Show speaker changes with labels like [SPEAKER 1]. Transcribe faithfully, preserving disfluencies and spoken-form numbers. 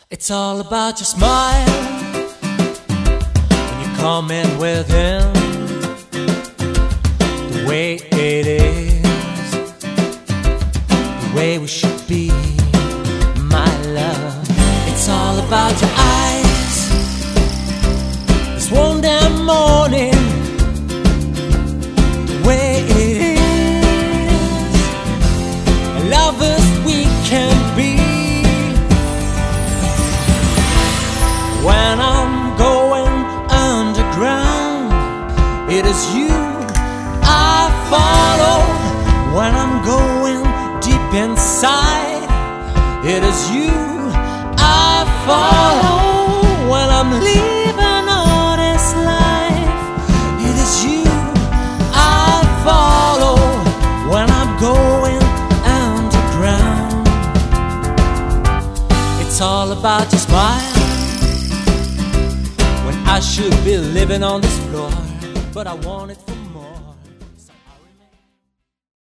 [SPEAKER 1] It's all about your smile when you come in with him, the way it is, the way we should be, my love. It's all about your eyes this one damn morning, the way it is, lovers we can be. When I'm going underground, it is you I follow. When I'm going deep inside, it is you I follow. When I'm leaving all this life, it is you I follow. When I'm going underground, it's all about your smile. I should be living on this floor, but I want it for